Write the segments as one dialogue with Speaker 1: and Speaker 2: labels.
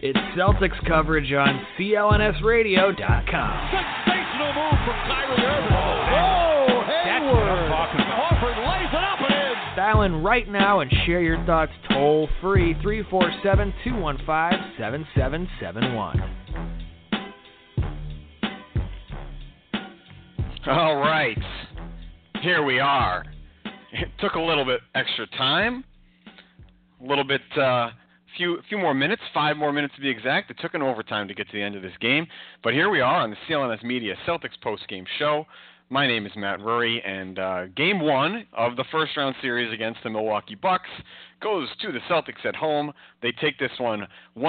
Speaker 1: It's Celtics coverage on CLNSradio.com.
Speaker 2: Sensational move from Kyrie Irving.
Speaker 3: Oh,
Speaker 2: That's what I'm talking about. Horford lays it up and in.
Speaker 1: Dial in right now and share your thoughts toll free 347-215-7771.
Speaker 4: All right, here we are. It took a little bit extra time, a little bit, few more minutes, 5 more minutes to be exact. It took an overtime to get to the end of this game, but here we are on the CLNS Media Celtics postgame show. My name is Matt Rury, and Game 1 of the first-round series against the Milwaukee Bucks goes to the Celtics at home. They take this one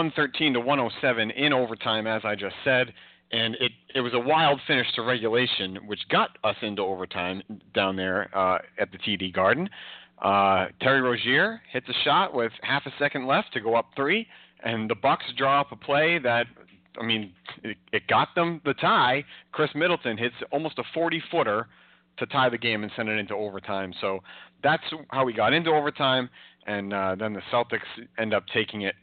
Speaker 4: 113-107 in overtime, as I just said. And it was a wild finish to regulation, which got us into overtime down there at the TD Garden. Terry Rozier hits a shot with half a second left to go up 3, and the Bucks draw up a play that, I mean, it got them the tie. Chris Middleton hits almost a 40-footer to tie the game and send it into overtime. So that's how we got into overtime, and then the Celtics end up taking it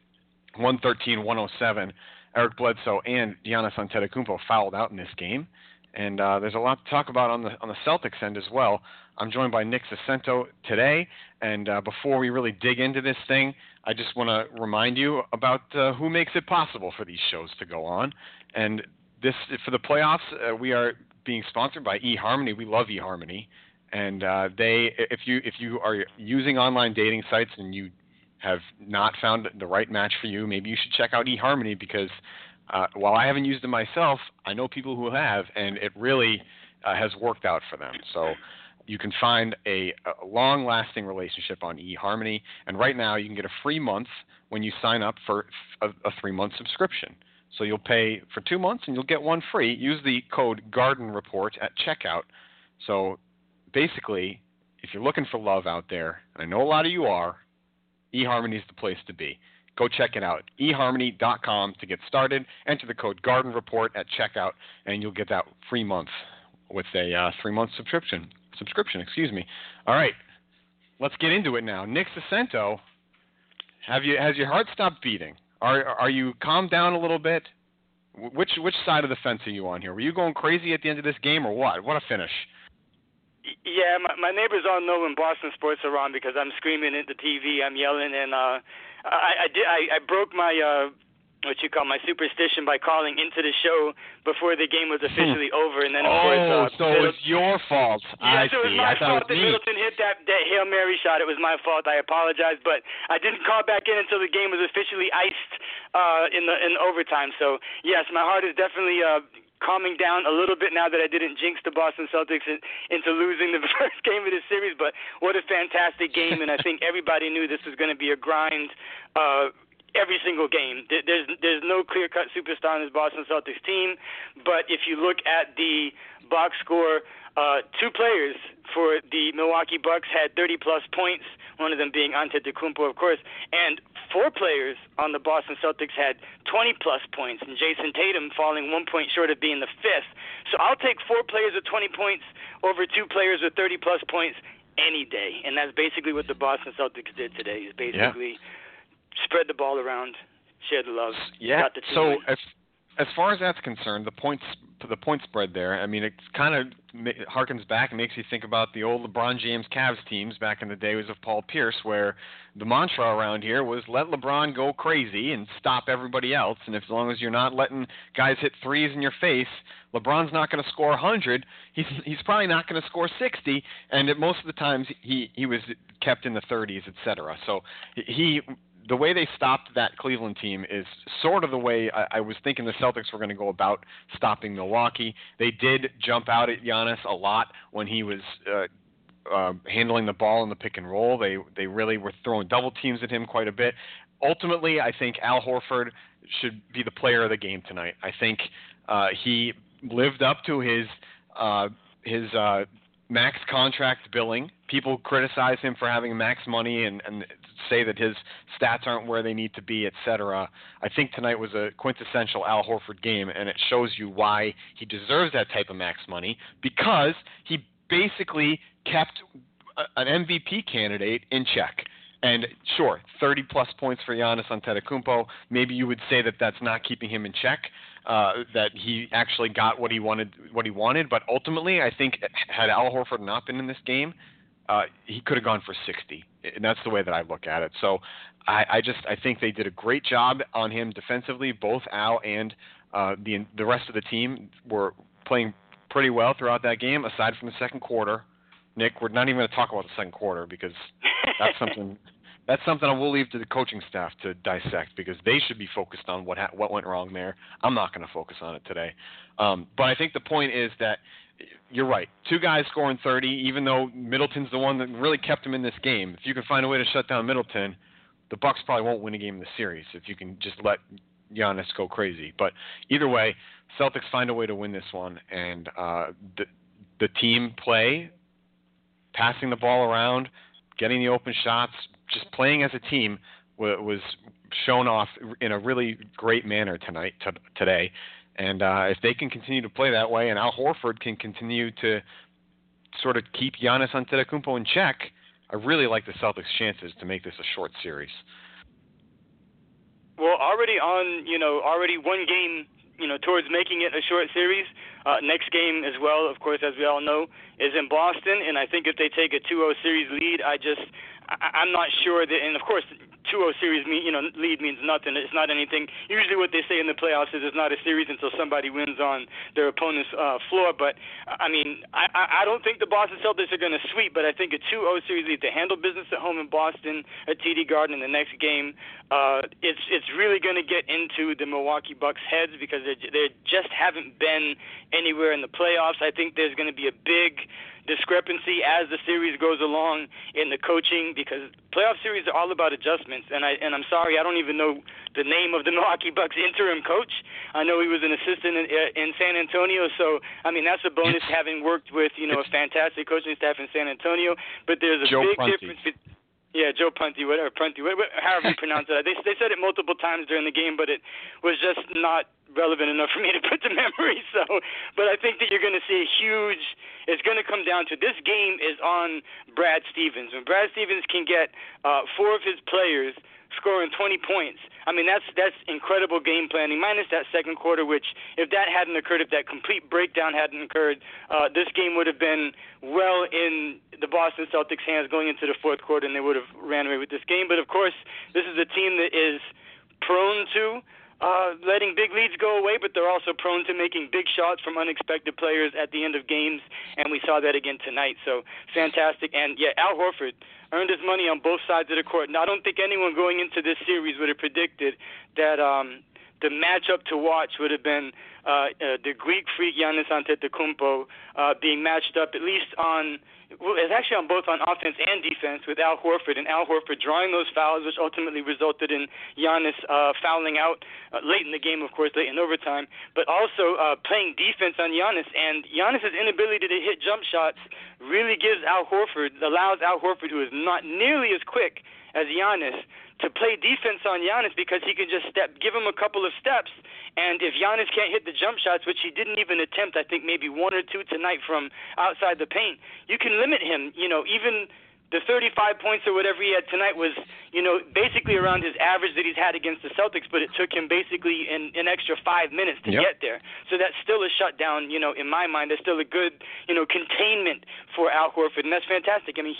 Speaker 4: 113-107. Eric Bledsoe and Giannis Antetokounmpo fouled out in this game, and there's a lot to talk about on the Celtics end as well. I'm joined by Nick Sacento today, and before we really dig into this thing, I just want to remind you about who makes it possible for these shows to go on. And this for the playoffs, we are being sponsored by eHarmony. We love eHarmony, and if you are using online dating sites and you have not found the right match for you, maybe you should check out eHarmony because while I haven't used it myself, I know people who have, and it really has worked out for them. So you can find a long-lasting relationship on eHarmony, and right now you can get a free month when you sign up for a 3-month subscription. So you'll pay for 2 months and you'll get one free. Use the code GARDENREPORT at checkout. So basically, if you're looking for love out there, and I know a lot of you are, eHarmony is the place to be. Go check it out. eHarmony.com to get started. Enter the code GARDENREPORT at checkout, and you'll get that free month with a 3-month subscription. All right, let's get into it now. Nick Sacento, has your heart stopped beating? Are you calmed down a little bit? Which side of the fence are you on here? Were you going crazy at the end of this game, or what? What a finish!
Speaker 5: Yeah, my neighbors all know when Boston sports are on because I'm screaming at the TV, I'm yelling, and I broke my my superstition by calling into the show before the game was officially over, and then of course.
Speaker 4: So it's your fault.
Speaker 5: Yeah, so it was my fault that
Speaker 4: me.
Speaker 5: Middleton hit that Hail Mary shot. It was my fault. I apologize, but I didn't call back in until the game was officially iced in overtime. So yes, my heart is definitely calming down a little bit now that I didn't jinx the Boston Celtics into losing the first game of the series. But what a fantastic game, and I think everybody knew this was going to be a grind every single game. There's no clear-cut superstar on this Boston Celtics team, but if you look at the box score, 2 players for the Milwaukee Bucks had 30-plus points, one of them being Antetokounmpo, of course, and 4 players on the Boston Celtics had 20-plus points, and Jason Tatum falling 1 point short of being the 5th. So I'll take 4 players with 20 points over 2 players with 30-plus points any day, and that's basically what the Boston Celtics did today, is basically spread the ball around, share the love.
Speaker 4: Yeah. So as far as that's concerned, the point spread there, I mean, it kind of harkens back and makes you think about the old LeBron James Cavs teams back in the days of Paul Pierce, where the mantra around here was let LeBron go crazy and stop everybody else. And as long as you're not letting guys hit threes in your face, LeBron's not going to score 100. He's probably not going to score 60. And at most of the times he was kept in the 30s, etc. So the way they stopped that Cleveland team is sort of the way I was thinking the Celtics were going to go about stopping Milwaukee. They did jump out at Giannis a lot when he was handling the ball in the pick and roll. They really were throwing double teams at him quite a bit. Ultimately, I think Al Horford should be the player of the game tonight. I think he lived up to his max contract billing. People criticize him for having max money and say that his stats aren't where they need to be, etc. I think tonight was a quintessential Al Horford game, and it shows you why he deserves that type of max money, because he basically kept an MVP candidate in check. And sure, 30-plus points for Giannis Antetokounmpo. Maybe you would say that that's not keeping him in check, that he actually got what he wanted. But ultimately, I think had Al Horford not been in this game, he could have gone for 60. And that's the way that I look at it. So I think they did a great job on him defensively. Both Al and the rest of the team were playing pretty well throughout that game, aside from the second quarter. Nick, we're not even going to talk about the second quarter because that's something I will leave to the coaching staff to dissect, because they should be focused on what went wrong there. I'm not going to focus on it today. But I think the point is that you're right. Two guys scoring 30, even though Middleton's the one that really kept him in this game. If you can find a way to shut down Middleton, the Bucks probably won't win a game in the series if you can just let Giannis go crazy. But either way, Celtics find a way to win this one, and the team play, passing the ball around, getting the open shots, just playing as a team was shown off in a really great manner today. And if they can continue to play that way, and Al Horford can continue to sort of keep Giannis Antetokounmpo in check, I really like the Celtics' chances to make this a short series.
Speaker 5: Well, already one game, towards making it a short series. Next game as well, of course, as we all know, is in Boston, and I think if they take a 2-0 series lead, I'm not sure that, and of course, 2-0 series lead means nothing. It's not anything. Usually what they say in the playoffs is it's not a series until somebody wins on their opponent's floor. But, I mean, I don't think the Boston Celtics are going to sweep, but I think a 2-0 series lead to handle business at home in Boston at TD Garden in the next game, it's really going to get into the Milwaukee Bucks' heads because they just haven't been anywhere in the playoffs. I think there's going to be a big discrepancy as the series goes along in the coaching, because playoff series are all about adjustments. And I'm sorry, I don't even know the name of the Milwaukee Bucks interim coach. I know he was an assistant in San Antonio, so I mean that's a bonus having worked with a fantastic coaching staff in San Antonio. But there's a big difference. Yeah, Joe Prunty, however you pronounce it. They said it multiple times during the game, but it was just not relevant enough for me to put to memory. So, but I think that you're going to see it's going to come down to, this game is on Brad Stevens. When Brad Stevens can get 4 of his players scoring 20 points, I mean, that's incredible game planning, minus that second quarter, which if that hadn't occurred, if that complete breakdown hadn't occurred, this game would have been well in the Boston Celtics' hands going into the fourth quarter, and they would have ran away with this game. But, of course, this is a team that is prone to letting big leads go away, but they're also prone to making big shots from unexpected players at the end of games, and we saw that again tonight. So fantastic. And, yeah, Al Horford earned his money on both sides of the court. And I don't think anyone going into this series would have predicted that the matchup to watch would have been the Greek freak Giannis Antetokounmpo being matched up at least it's actually on both on offense and defense with Al Horford, and Al Horford drawing those fouls, which ultimately resulted in Giannis fouling out late in the game, of course, late in overtime, but also playing defense on Giannis. And Giannis's inability to hit jump shots really allows Al Horford, who is not nearly as quick as Giannis, to play defense on Giannis, because he can just give him a couple of steps, and if Giannis can't hit the jump shots, which he didn't even attempt, I think maybe 1 or 2 tonight from outside the paint, you can limit him. Even the 35 points or whatever he had tonight was, basically around his average that he's had against the Celtics, but it took him basically an extra 5 minutes to get there. So that's still a shutdown, in my mind. That's still a good, containment for Al Horford, and that's fantastic. I mean,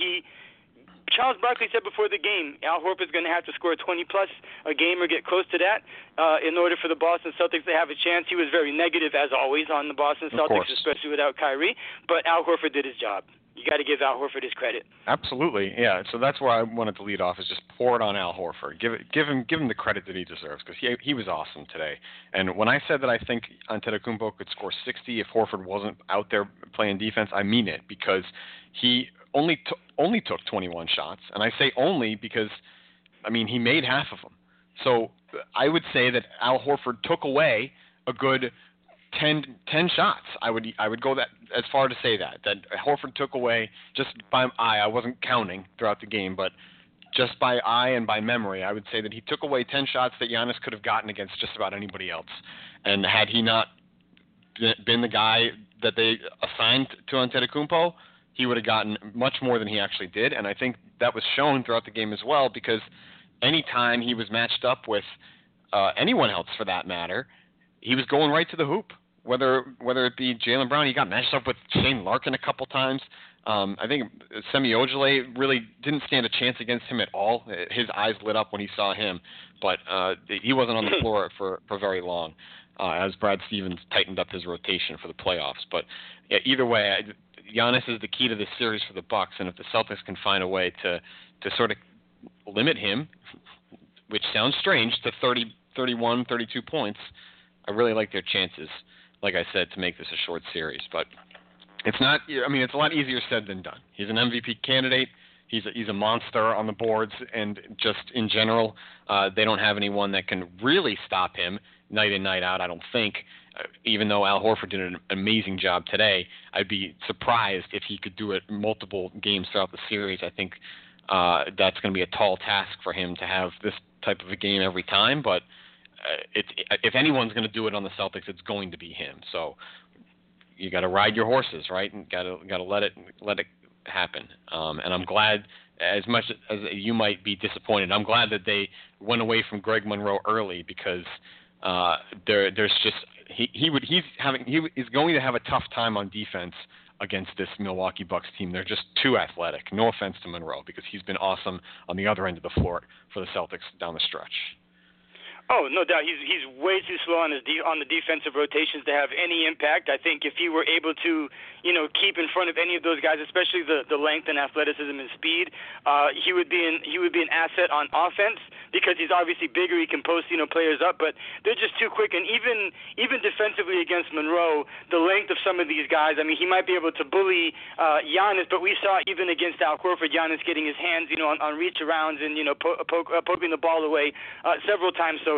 Speaker 5: Charles Barkley said before the game, Al Horford's going to have to score 20-plus a game or get close to that in order for the Boston Celtics to have a chance. He was very negative, as always, on the Boston Celtics, especially without Kyrie. But Al Horford did his job. You got to give Al Horford his credit. Absolutely,
Speaker 4: yeah. So that's where I wanted to lead off, is just pour it on Al Horford. Give him the credit that he deserves, because he was awesome today. And when I said that I think Antetokounmpo could score 60 if Horford wasn't out there playing defense, I mean it, because he only took 21 shots, and I say only because, I mean, he made half of them. So I would say that Al Horford took away a good 10 shots. I would go that as far to say that Horford took away, just by eye. I wasn't counting throughout the game, but just by eye and by memory, I would say that he took away 10 shots that Giannis could have gotten against just about anybody else. And had he not been the guy that they assigned to Antetokounmpo, he would have gotten much more than he actually did, and I think that was shown throughout the game as well, because any time he was matched up with anyone else for that matter, he was going right to the hoop. Whether it be Jaylen Brown, he got matched up with Shane Larkin a couple times. I think Semi Ojeleye really didn't stand a chance against him at all. His eyes lit up when he saw him, but he wasn't on the floor for very long, as Brad Stevens tightened up his rotation for the playoffs. But either way, Giannis is the key to this series for the Bucks, and if the Celtics can find a way to sort of limit him, which sounds strange, to 30, 31, 32 points, I really like their chances, like I said, to make this a short series. But it's not. I mean, it's a lot easier said than done. He's an MVP candidate. He's a monster on the boards, and just in general, they don't have anyone that can really stop him night in, night out, I don't think. Even though Al Horford did an amazing job today, I'd be surprised if he could do it multiple games throughout the series. I think that's going to be a tall task for him to have this type of a game every time, but if anyone's going to do it on the Celtics, it's going to be him. So you got to ride your horses, right? And got to let it happen. And I'm glad, as much as you might be disappointed, I'm glad that they went away from Greg Monroe early, because there's just he's going to have a tough time on defense against this Milwaukee Bucks team. They're just too athletic. No offense to Monroe, because he's been awesome on the other end of the floor for the Celtics down the stretch.
Speaker 5: Oh, no doubt. He's way too slow on the defensive rotations to have any impact. I think if he were able to, keep in front of any of those guys, especially the length and athleticism and speed, he would be an asset on offense, because he's obviously bigger. He can post players up, but they're just too quick. And even defensively against Monroe, the length of some of these guys, I mean, he might be able to bully Giannis, but we saw even against Al Horford, Giannis getting his hands on reach arounds and poking the ball away several times. So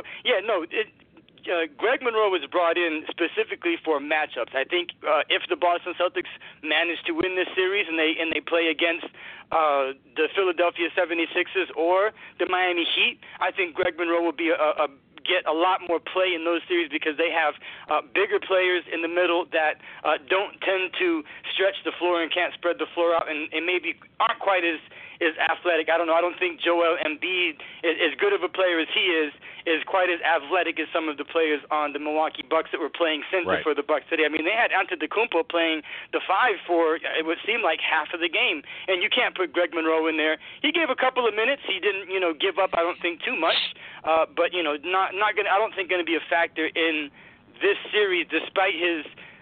Speaker 5: Greg Monroe was brought in specifically for matchups. I think if the Boston Celtics manage to win this series and they play against the Philadelphia 76ers or the Miami Heat, I think Greg Monroe will be get a lot more play in those series, because they have bigger players in the middle that don't tend to stretch the floor and can't spread the floor out, and maybe aren't quite as athletic. I don't know. I don't think Joel Embiid, as good of a player as he is quite as athletic as some of the players on the Milwaukee Bucks that were playing center for the Bucks today. I mean, they had Antetokounmpo playing the 5 for it would seem like half of the game, and you can't put Greg Monroe in there. He gave a couple of minutes. He didn't, give up, I don't think, too much, but not gonna. I don't think going to be a factor in this series, despite his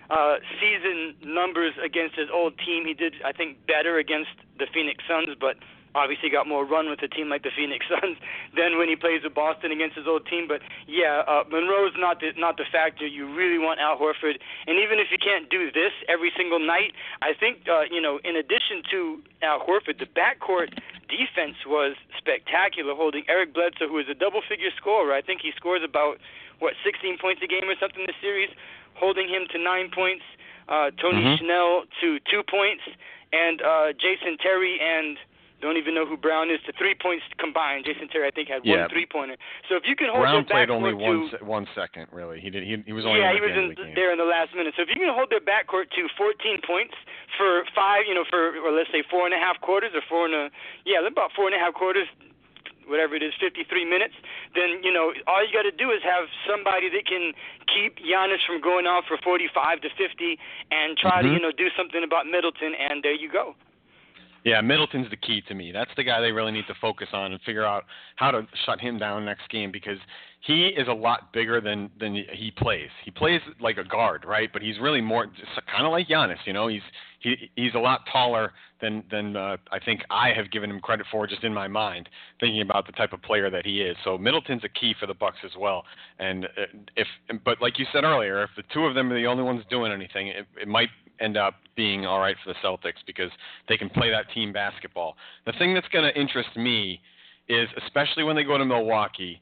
Speaker 5: season numbers against his old team. He did, I think, better against the Phoenix Suns, but obviously got more run with a team like the Phoenix Suns than when he plays with Boston against his old team. But Monroe's not the factor. You really want Al Horford, and even if you can't do this every single night, I think in addition to Al Horford, the backcourt defense was spectacular, holding Eric Bledsoe, who is a double-figure scorer. I think he scores about 16 points a game or something this series, holding him to 9 points. Tony Schnell to 2 points, and Jason Terry and don't even know who Brown is to 3 points combined. Jason Terry, I think, had one 3-pointer. So if you can hold
Speaker 4: Brown
Speaker 5: their
Speaker 4: played only
Speaker 5: backcourt to
Speaker 4: 1 second, really. He was only
Speaker 5: he was there in the last minute. So if you can hold their backcourt to 14 points for 5, or let's say 4.5 quarters, or about 4.5 quarters, whatever it is, 53 minutes, then, all you got to do is have somebody that can keep Giannis from going off for 45 to 50 and try to, do something about Middleton, and there you go.
Speaker 4: Yeah, Middleton's the key to me. That's the guy they really need to focus on and figure out how to shut him down next game, because he is a lot bigger than he plays. He plays like a guard, right? But he's really more kind of like Giannis. He's a lot taller than I think I have given him credit for, just in my mind, thinking about the type of player that he is. So Middleton's a key for the Bucks as well. And but like you said earlier, if the two of them are the only ones doing anything, it might end up being all right for the Celtics, because they can play that team basketball. The thing that's going to interest me is, especially when they go to Milwaukee,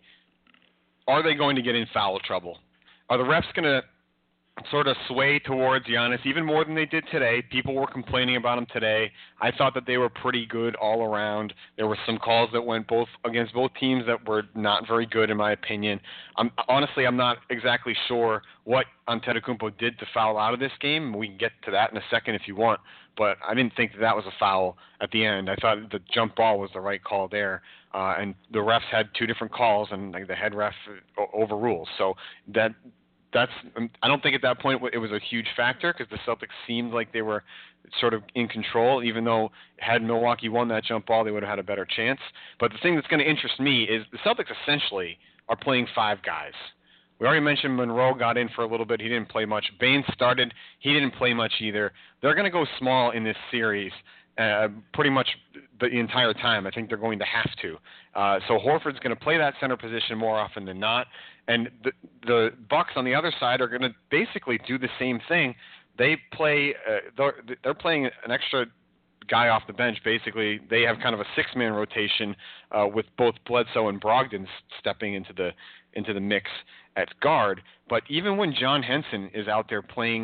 Speaker 4: are they going to get in foul trouble? Are the refs going to sort of sway towards Giannis even more than they did today? People were complaining about him today. I thought that they were pretty good all around. There were some calls that went against both teams that were not very good, in my opinion. I'm not exactly sure what Antetokounmpo did to foul out of this game. We can get to that in a second if you want. but I didn't think that was a foul at the end. I thought the jump ball was the right call there, and the refs had two different calls, and the head ref overruled. So that's I don't think at that point it was a huge factor because the Celtics seemed like they were sort of in control, even though had Milwaukee won that jump ball, they would have had a better chance. But the thing that's going to interest me is the Celtics essentially are playing five guys. We already mentioned Monroe got in for a little bit. He didn't play much. Baines started. He didn't play much either. They're going to go small in this series pretty much the entire time. I think they're going to have to. So Horford's going to play that center position more often than not. And the Bucks on the other side are going to basically do the same thing. They play. They're playing an extra guy off the bench. Basically, they have kind of a six-man rotation with both Bledsoe and Brogdon stepping into the mix at guard. But even when John Henson is out there playing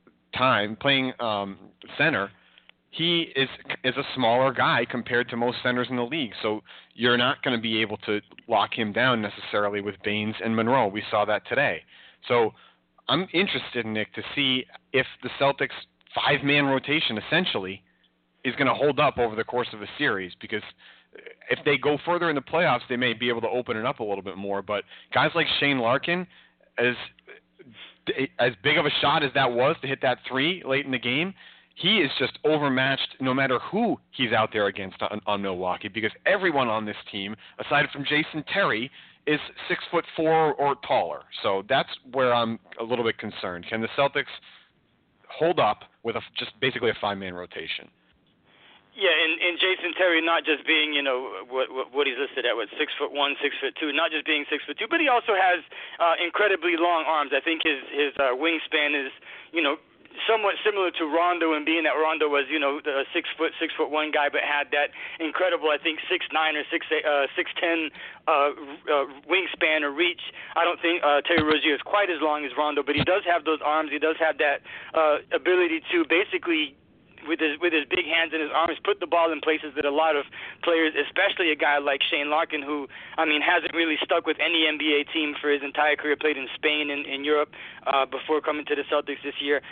Speaker 4: center, he is a smaller guy compared to most centers in the league. So you're not going to be able to lock him down necessarily with Baines and Monroe. We saw that today. So I'm interested, Nick, to see if the Celtics' five-man rotation essentially is going to hold up over the course of the series, because if they go further in the playoffs, they may be able to open it up a little bit more. But guys like Shane Larkin, as big of a shot as that was to hit that three late in the game, he is just overmatched no matter who he's out there against on Milwaukee, because everyone on this team, aside from Jason Terry, is 6'4" or taller. So that's where I'm a little bit concerned. Can the Celtics hold up with just basically a five-man rotation?
Speaker 5: Yeah, and Jason Terry not just being, what he's listed at, 6'1", 6'2", not just being 6'2", but he also has incredibly long arms. I think his wingspan is, somewhat similar to Rondo, and being that Rondo was, the 6'1" guy, but had that incredible, I think, 6'9" or 6'10" wingspan or reach. I don't think Terry Rozier is quite as long as Rondo, but he does have those arms. He does have that ability to basically, with his big hands and his arms, put the ball in places that a lot of players, especially a guy like Shane Larkin, who, hasn't really stuck with any NBA team for his entire career, played in Spain and in Europe before coming to the Celtics this year.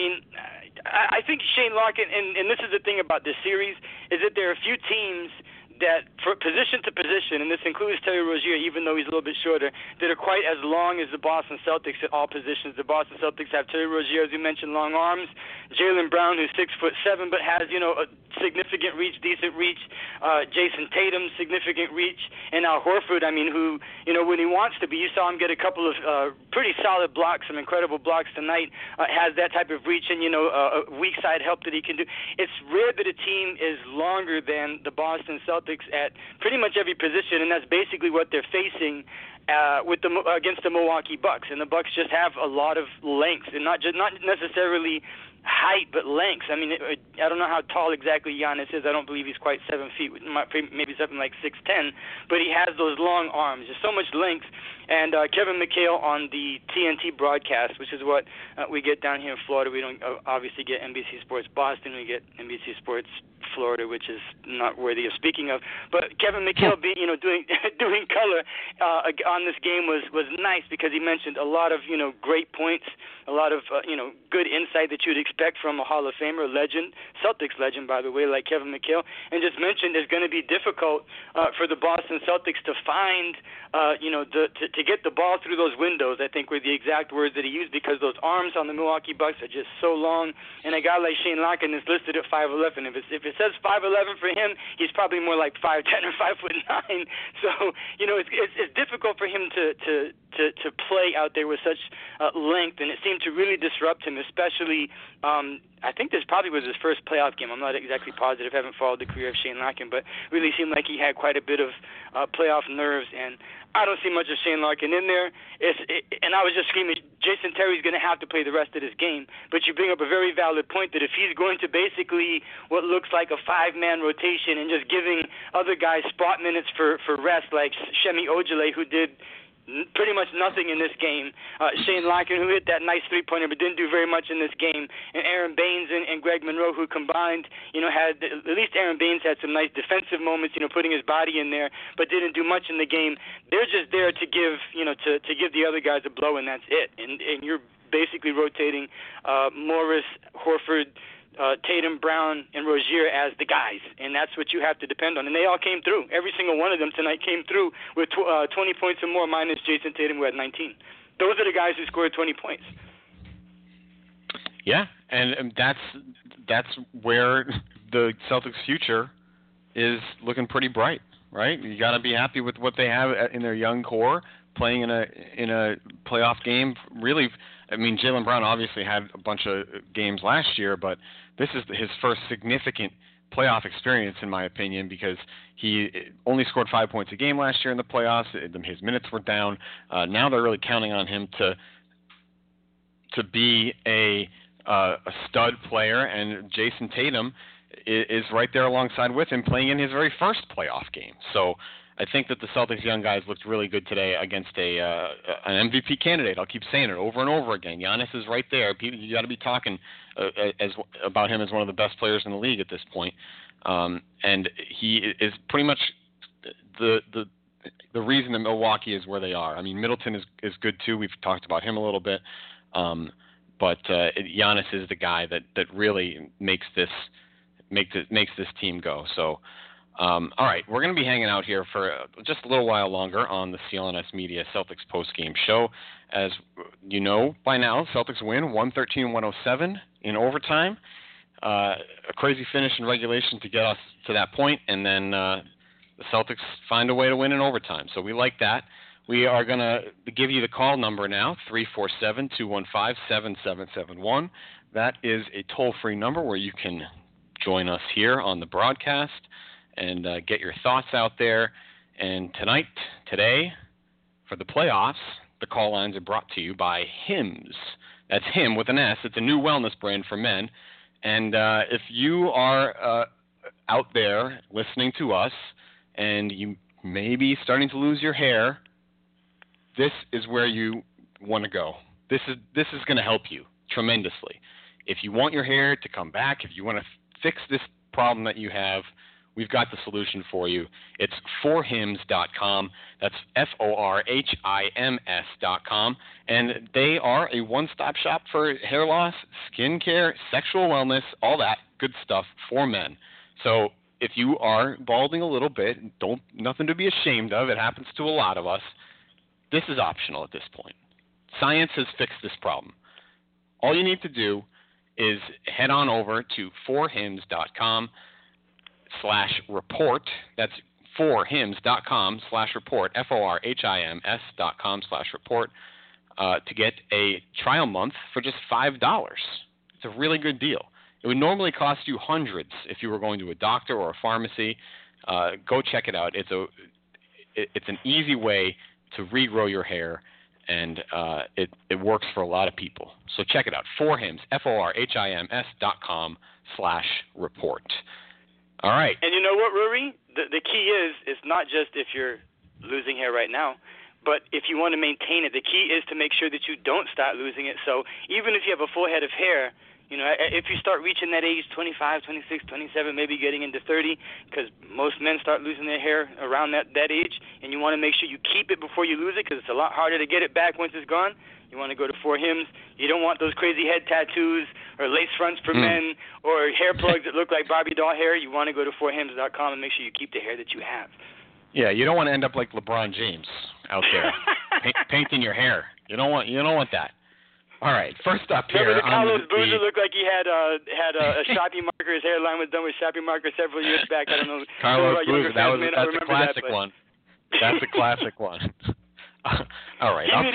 Speaker 5: I think Shane Larkin, and this is the thing about this series, is that there are a few teams that, for position to position, and this includes Terry Rozier, even though he's a little bit shorter, that are quite as long as the Boston Celtics at all positions. The Boston Celtics have Terry Rozier, as you mentioned, long arms. Jaylen Brown, who's 6'7", but has, a significant reach, decent reach. Jason Tatum, significant reach. And Al Horford, who, when he wants to be, you saw him get a couple of pretty solid blocks, some incredible blocks tonight, has that type of reach and, a weak side help that he can do. It's rare that a team is longer than the Boston Celtics at pretty much every position, and that's basically what they're facing against the Milwaukee Bucks. And the Bucks just have a lot of length, and not necessarily height, but length. I don't know how tall exactly Giannis is. I don't believe he's quite 7 feet, maybe something like 6'10", but he has those long arms. There's so much length. And Kevin McHale on the TNT broadcast, which is what we get down here in Florida. We don't obviously get NBC Sports Boston. We get NBC Sports Florida, which is not worthy of speaking of. But Kevin McHale, doing color on this game was nice, because he mentioned a lot of great points, a lot of good insight that you'd expect from a Hall of Famer, legend, Celtics legend, by the way, like Kevin McHale, and just mentioned it's going to be difficult for the Boston Celtics to find, to get the ball through those windows, I think were the exact words that he used, because those arms on the Milwaukee Bucks are just so long, and a guy like Shane Larkin is listed at 5'11". If it says 5'11" for him, he's probably more like 5'10" or 5'9". So, it's difficult for him to play out there with such length, and it seemed to really disrupt him, especially I think this probably was his first playoff game. I'm not exactly positive. Haven't followed the career of Shane Larkin, but really seemed like he had quite a bit of playoff nerves, and I don't see much of Shane Larkin in there. And I was just screaming, Jason Terry's going to have to play the rest of this game. But you bring up a very valid point that if he's going to basically what looks like a five-man rotation and just giving other guys spot minutes for rest, like Shemi Ojale, who did pretty much nothing in this game. Shane Larkin, who hit that nice three-pointer but didn't do very much in this game. And Aaron Baines and Greg Monroe, who combined, had, at least Aaron Baines had some nice defensive moments, putting his body in there, but didn't do much in the game. They're just there to give, to give the other guys a blow, and that's it. And you're basically rotating Morris, Horford, Tatum, Brown, and Rozier as the guys, and that's what you have to depend on. And they all came through. Every single one of them tonight came through with 20 points or more, minus Jason Tatum, who had 19. Those are the guys who scored 20 points.
Speaker 4: Yeah, and that's where the Celtics' future is looking pretty bright, right? You got to be happy with what they have in their young core, playing in a playoff game. Really, I mean, Jaylen Brown obviously had a bunch of games last year, but this is his first significant playoff experience, in my opinion, because he only scored 5 points a game last year in the playoffs. His minutes were down. Now they're really counting on him to be a stud player, and Jason Tatum is right there alongside with him, playing in his very first playoff game. So I think that the Celtics young guys looked really good today against an MVP candidate. I'll keep saying it over and over again. Giannis is right there. You got to be talking about him as one of the best players in the league at this point. And he is pretty much the reason that Milwaukee is where they are. I mean, Middleton is good too. We've talked about him a little bit. But Giannis is the guy that really makes this team go. So, all right, we're going to be hanging out here for just a little while longer on the CLNS Media Celtics postgame show. As you know by now, Celtics win 113-107 in overtime. A crazy finish in regulation to get us to that point, and then the Celtics find a way to win in overtime. So we like that. We are going to give you the call number now, 347-215-7771. That is a toll-free number where you can join us here on the broadcast and get your thoughts out there. And today, for the playoffs, the call lines are brought to you by Hims. That's Him with an S. It's a new wellness brand for men. And if you are out there listening to us and you may be starting to lose your hair, this is where you want to go. This is going to help you tremendously. If you want your hair to come back, if you want to fix this problem that you have, we've got the solution for you. It's forhims.com. That's FORHIMS.com. And they are a one-stop shop for hair loss, skin care, sexual wellness, all that good stuff for men. So if you are balding a little bit, nothing to be ashamed of. It happens to a lot of us. This is optional at this point. Science has fixed this problem. All you need to do is head on over to forhims.com/report. That's forhims.com/report, FORHIMS.com/report, to get a trial month for just $5. It's a really good deal. It would normally cost you hundreds if you were going to a doctor or a pharmacy. Go check it out. It's an easy way to regrow your hair, and it works for a lot of people. So check it out, forhims, FORHIMS.com/report. All right.
Speaker 5: And you know what, Rory? The key is not just if you're losing hair right now, but if you want to maintain it. The key is to make sure that you don't start losing it. So even if you have a full head of hair, you know, if you start reaching that age, 25, 26, 27, maybe getting into 30, because most men start losing their hair around that age, and you want to make sure you keep it before you lose it, because it's a lot harder to get it back once it's gone. You want to go to For Hims. You don't want those crazy head tattoos or lace fronts for men or hair plugs that look like Barbie doll hair. You want to go to forhims.com and make sure you keep the hair that you have.
Speaker 4: Yeah, you don't want to end up like LeBron James out there painting your hair. You don't want that. All right, first up here.
Speaker 5: Remember the Carlos Boozer looked like he had a Sharpie marker. His hairline was done with Sharpie marker several years back. I don't know.
Speaker 4: Carlos Boozer, that's a classic one. That's a classic one. All right, up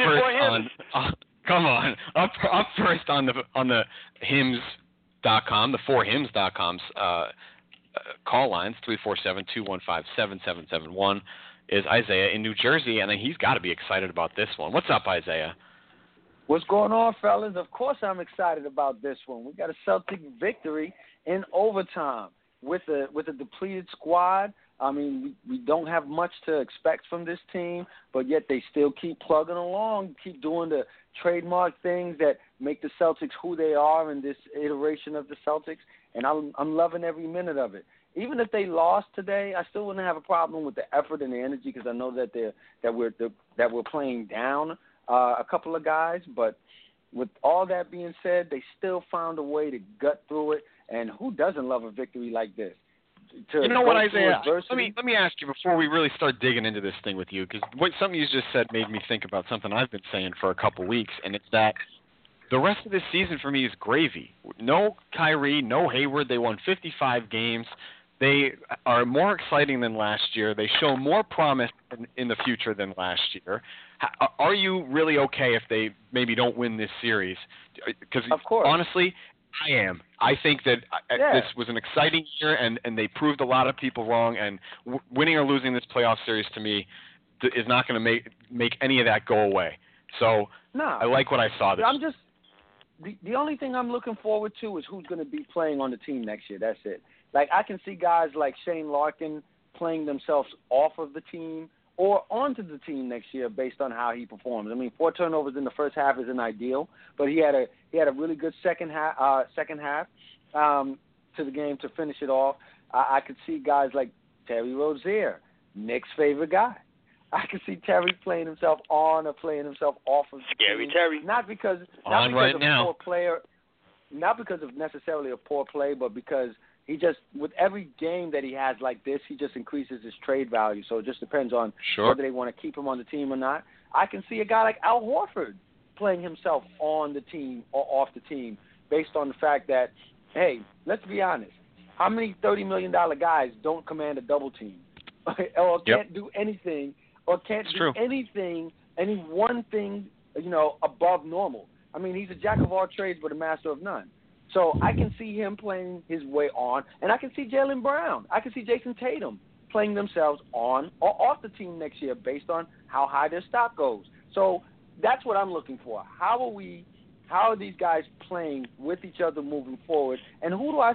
Speaker 4: first on the Hims.com, the forhims.com's call lines, 347-215-7771, is Isaiah in New Jersey, and he's got to be excited about this one. What's up, Isaiah?
Speaker 3: What's going on, fellas? Of course I'm excited about this one. We got a Celtic victory in overtime with a depleted squad. I mean, we don't have much to expect from this team, but yet they still keep plugging along, keep doing the trademark things that make the Celtics who they are in this iteration of the Celtics, and I'm loving every minute of it. Even if they lost today, I still wouldn't have a problem with the effort and the energy, because I know that we're playing down a couple of guys, but with all that being said, they still found a way to gut through it And who doesn't love a victory like this?
Speaker 4: You know what, Isaiah? Let me ask you before we really start digging into this thing with you, because something you just said made me think about something I've been saying for a couple weeks, and it's that the rest of this season for me is gravy. No Kyrie, no Hayward. They won 55 games. They are more exciting than last year. They show more promise in the future than last year. Are you really okay if they maybe don't win this series? Because honestly, I am. I think that this was an exciting year, and they proved a lot of people wrong. And winning or losing this playoff series to me is not going to make any of that go away. So I like what I saw this.
Speaker 3: The only thing I'm looking forward to is who's going to be playing on the team next year. That's it. Like, I can see guys like Shane Larkin playing themselves off of the team or onto the team next year based on how he performs. I mean, 4 turnovers in the first half isn't ideal, but he had a really good second half to the game to finish it off. I could see guys like Terry Rozier, Nick's favorite guy. I could see Terry playing himself on or playing himself off of the
Speaker 5: Scary
Speaker 3: team.
Speaker 5: Terry.
Speaker 3: Not because
Speaker 4: right
Speaker 3: of
Speaker 4: now.
Speaker 3: a poor player, not because of necessarily a poor play, but because he just, with every game that he has like this, he just increases his trade value. So it just depends on whether they want to keep him on the team or not. I can see a guy like Al Horford playing himself on the team or off the team based on the fact that, hey, let's be honest, how many $30 million guys don't command a double team or can't do anything or can't do anything, any one thing, above normal? I mean, he's a jack of all trades but a master of none. So I can see him playing his way on, and I can see Jaylen Brown. I can see Jason Tatum playing themselves on or off the team next year based on how high their stock goes. So that's what I'm looking for. How are these guys playing with each other moving forward, and who do I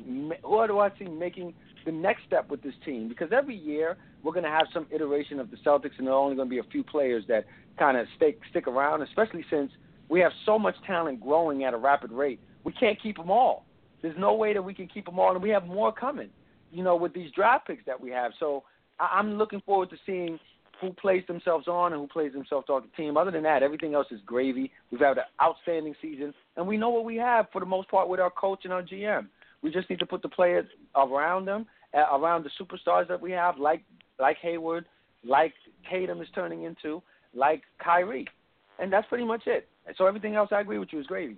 Speaker 3: see making the next step with this team? Because every year we're going to have some iteration of the Celtics, and there are only going to be a few players that kind of stick around, especially since we have so much talent growing at a rapid rate. We can't keep them all. There's no way that we can keep them all, and we have more coming, with these draft picks that we have. So I'm looking forward to seeing who plays themselves on and who plays themselves off the team. Other than that, everything else is gravy. We've had an outstanding season, and we know what we have for the most part with our coach and our GM. We just need to put the players around them, around the superstars that we have, like Hayward, like Tatum is turning into, like Kyrie. And that's pretty much it. So everything else, I agree with you, is gravy.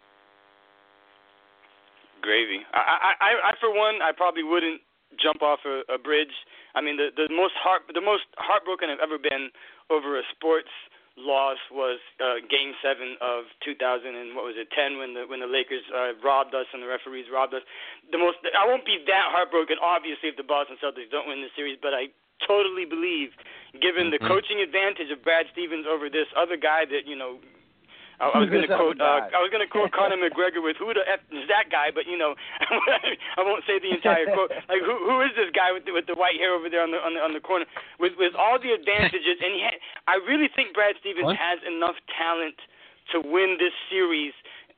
Speaker 5: Gravy. I for one, I probably wouldn't jump off a bridge. I mean, the most heartbroken I've ever been over a sports loss was Game 7 of 2010 when the Lakers robbed us and the referees robbed us. I won't be that heartbroken, obviously, if the Boston Celtics don't win the series, but I totally believe, given the coaching advantage of Brad Stevens over this other guy that I was going to quote Conor McGregor with "Who the F is that guy?" But I won't say the entire quote. Like who is this guy with the white hair over there on the corner with all the advantages? And I really think Brad Stevens has enough talent to win this series.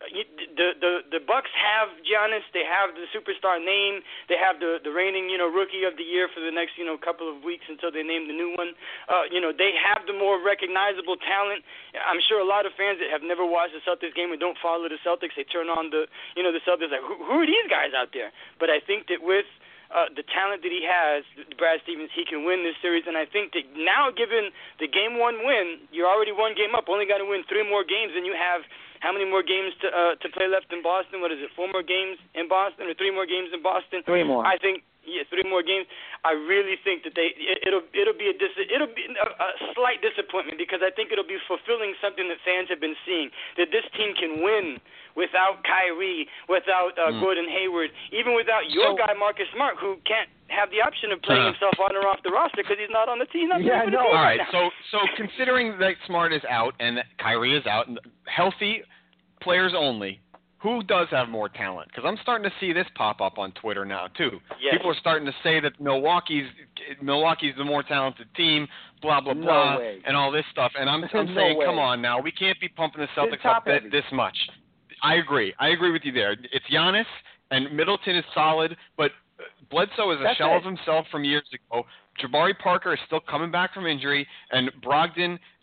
Speaker 5: The Bucks have Giannis. They have the superstar name. They have the reigning rookie of the year for the next couple of weeks until they name the new one. They have the more recognizable talent. I'm sure a lot of fans that have never watched the Celtics game and don't follow the Celtics, they turn on the Celtics like who are these guys out there? But I think that with the talent that he has, Brad Stevens, he can win this series. And I think that now, given the Game 1 win, you're already one game up. Only got to win 3 more games, and you have how many more games to play left in Boston? What is it, 4 more games in Boston or 3 more games in Boston?
Speaker 3: 3 more.
Speaker 5: I think, 3 more games. I really think that it'll be a slight disappointment because I think it'll be fulfilling something that fans have been seeing, that this team can win without Kyrie, without Gordon Hayward, even without your guy Marcus Smart, who can't have the option of playing himself on or off the roster because he's not on the team.
Speaker 4: All right, so considering that Smart is out and that Kyrie is out, and healthy players only, who does have more talent? Because I'm starting to see this pop up on Twitter now too.
Speaker 5: Yes.
Speaker 4: People are starting to say that Milwaukee's the more talented team, blah blah blah, and all this stuff. And I'm saying, come on now, we can't be pumping the Celtics up this much. I agree with you there. It's Giannis and Middleton is solid, but Bledsoe is a shell of himself from years ago. Jabari Parker is still coming back from injury, and Brogdon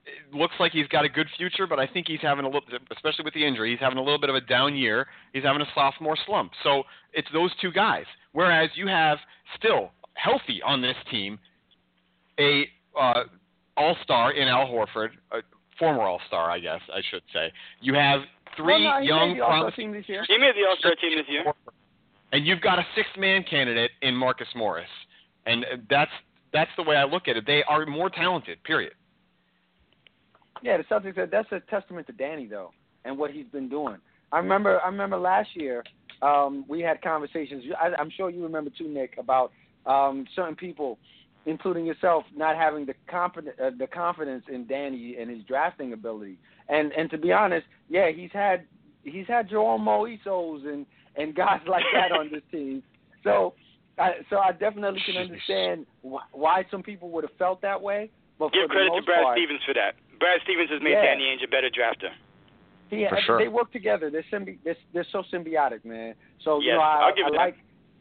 Speaker 4: it looks like he's got a good future, but I think he's having a little, especially with the injury, he's having a little bit of a down year. He's having a sophomore slump. So it's those two guys. Whereas you have still healthy on this team a all-star in Al Horford, a former all-star, I guess I should say. You have three young promising.
Speaker 5: He made the all-star team this year.
Speaker 4: And you've got a sixth-man candidate in Marcus Morris. And that's the way I look at it. They are more talented, period.
Speaker 3: Yeah, the Celtics, that's a testament to Danny, though, and what he's been doing. I remember last year we had conversations. I'm sure you remember, too, Nick, about certain people, including yourself, not having the confidence in Danny and his drafting ability. And to be honest, yeah, he's had Joel Moisos and guys like that on this team. So I definitely can understand why some people would have felt that way. But
Speaker 5: give credit to Brad Stevens for that. Brad Stevens has made Danny Ainge a better drafter.
Speaker 4: For sure.
Speaker 3: They work together. They're so symbiotic, man. So
Speaker 5: yes,
Speaker 3: I'll
Speaker 5: give it that.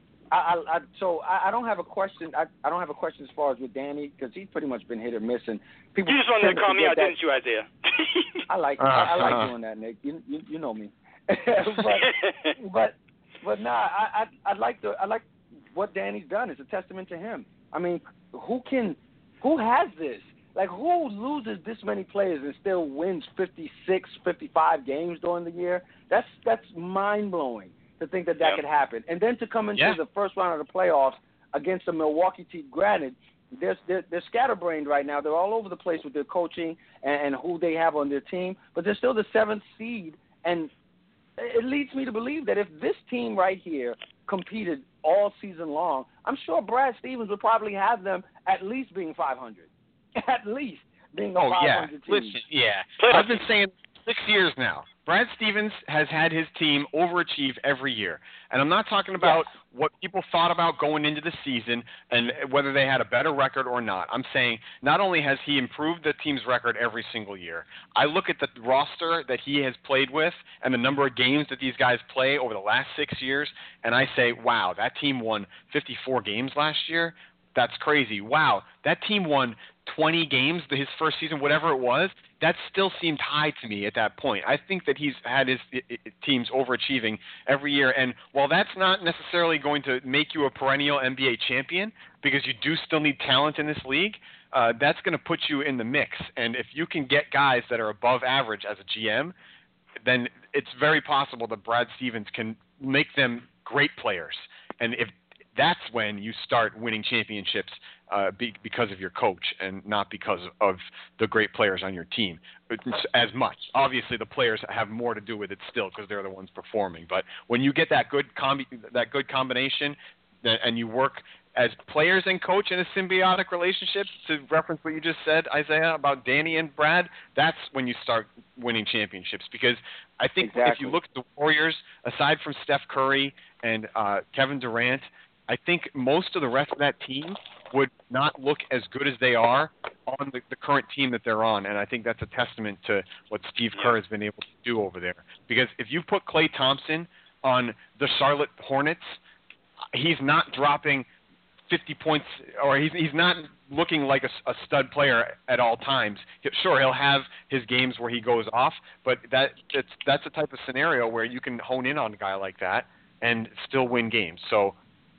Speaker 3: I don't have a question. I don't have a question as far as with Danny because he's pretty much been hit or miss. And people
Speaker 5: you just wanted to call me out, didn't you, Isaiah?
Speaker 3: I like doing that, Nick. You know me. but nah, I like what Danny's done. It's a testament to him. I mean, who has this? Like, who loses this many players and still wins 56, 55 games during the year? That's mind-blowing to think that could happen. And then to come into the first round of the playoffs against the Milwaukee team, granted, they're scatterbrained right now. They're all over the place with their coaching and who they have on their team, but they're still the 7th seed. And it leads me to believe that if this team right here competed all season long, I'm sure Brad Stevens would probably have them at least being 500. At least being a 500 team.
Speaker 4: Listen, I've been saying 6 years now. Brad Stevens has had his team overachieve every year. And I'm not talking about what people thought about going into the season and whether they had a better record or not. I'm saying not only has he improved the team's record every single year, I look at the roster that he has played with and the number of games that these guys play over the last 6 years, and I say, wow, that team won 54 games last year. That's crazy. Wow, that team won 20 games his first season, whatever it was. That still seemed high to me at that point. I think that he's had his teams overachieving every year. And while that's not necessarily going to make you a perennial NBA champion, because you do still need talent in this league, that's going to put you in the mix. And if you can get guys that are above average as a GM, then it's very possible that Brad Stevens can make them great players. And if that's when you start winning championships because of your coach and not because of the great players on your team as much. Obviously, the players have more to do with it still because they're the ones performing. But when you get that good combination and you work as players and coach in a symbiotic relationship, to reference what you just said, Isaiah, about Danny and Brad, that's when you start winning championships. Because I think if you look at the Warriors, aside from Steph Curry and Kevin Durant, I think most of the rest of that team would not look as good as they are on the current team that they're on. And I think that's a testament to what Steve Kerr has been able to do over there. Because if you put Klay Thompson on the Charlotte Hornets, he's not dropping 50 points, or he's not looking like a stud player at all times. Sure, he'll have his games where he goes off, but that's the type of scenario where you can hone in on a guy like that and still win games. So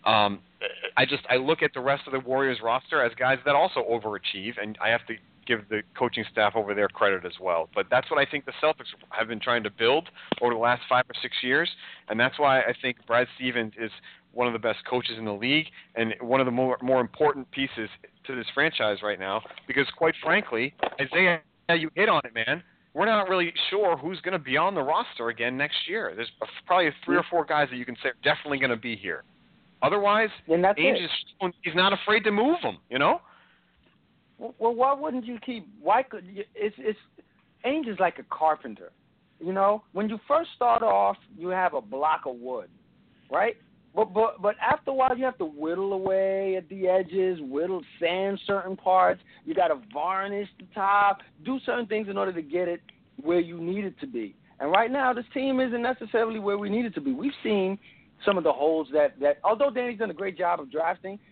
Speaker 4: I look at the rest of the Warriors roster as guys that also overachieve, and I have to give the coaching staff over there credit as well. But that's what I think the Celtics have been trying to build over the last 5 or 6 years, and that's why I think Brad Stevens is one of the best coaches in the league and one of the more important pieces to this franchise right now. Because quite frankly, Isaiah, you hit on it, man. We're not really sure who's going to be on the roster again next year. There's probably 3 or 4 guys that you can say are definitely going to be here. Otherwise, Ainge he's not afraid to move them, you know?
Speaker 3: Well, why wouldn't you keep – why could you – Ainge is like a carpenter, you know? When you first start off, you have a block of wood, right? But after a while, you have to whittle away at the edges, sand certain parts. You got to varnish the top, do certain things in order to get it where you need it to be. And right now, this team isn't necessarily where we need it to be. We've seen – some of the holes that although Danny's done a great job of drafting,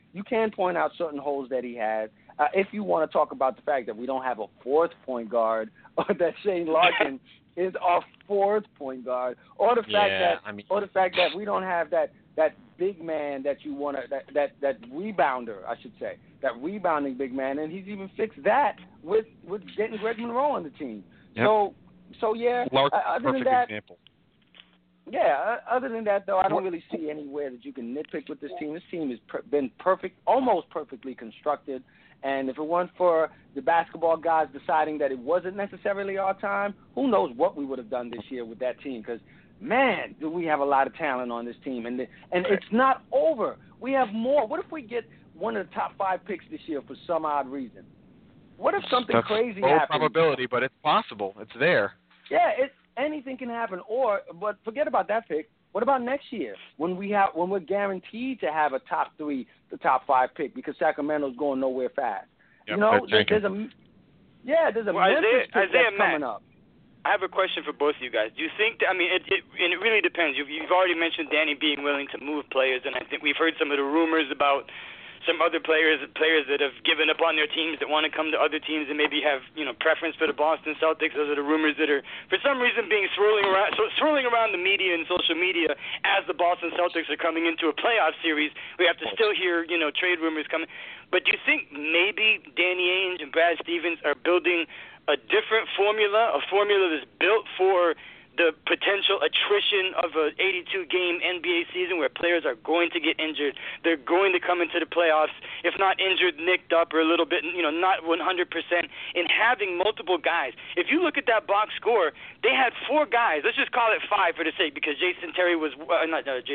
Speaker 3: you can point out certain holes that he has. If you want to talk about the fact that we don't have a fourth point guard, or that Shane Larkin is our fourth point guard, or the fact that we don't have that big man that you want to that rebounder, I should say, that rebounding big man, and he's even fixed that with getting Greg Monroe on the team.
Speaker 4: Yep.
Speaker 3: So yeah. Other than that, example. Yeah. Other than that, though, I don't really see anywhere that you can nitpick with this team. This team has been perfect, almost perfectly constructed. And if it weren't for the basketball guys deciding that it wasn't necessarily our time, who knows what we would have done this year with that team? Because, man, do we have a lot of talent on this team. And it's not over. We have more. What if we get one of the top 5 picks this year for some odd reason? What if something crazy happens?
Speaker 4: That's low probability, but it's possible. It's there.
Speaker 3: Yeah, anything can happen. But forget about that pick. What about next year when we're guaranteed to have a top 3, the top 5 pick because Sacramento's going nowhere fast?
Speaker 4: Yep,
Speaker 3: there's a Memphis pick that's coming up.
Speaker 5: I have a question for both of you guys. Do you think that, and it really depends. You've already mentioned Danny being willing to move players, and I think we've heard some of the rumors about some other players that have given up on their teams that want to come to other teams and maybe have preference for the Boston Celtics. Those are the rumors that are for some reason being swirling around the media and social media as the Boston Celtics are coming into a playoff series. We have to still hear trade rumors coming. But do you think maybe Danny Ainge and Brad Stevens are building a different formula, a formula that's built for the potential attrition of an 82-game NBA season where players are going to get injured. They're going to come into the playoffs, if not injured, nicked up, or a little bit, not 100%, in having multiple guys. If you look at that box score, they had 4 guys. Let's just call it 5 for the sake, because Jason Tatum was 1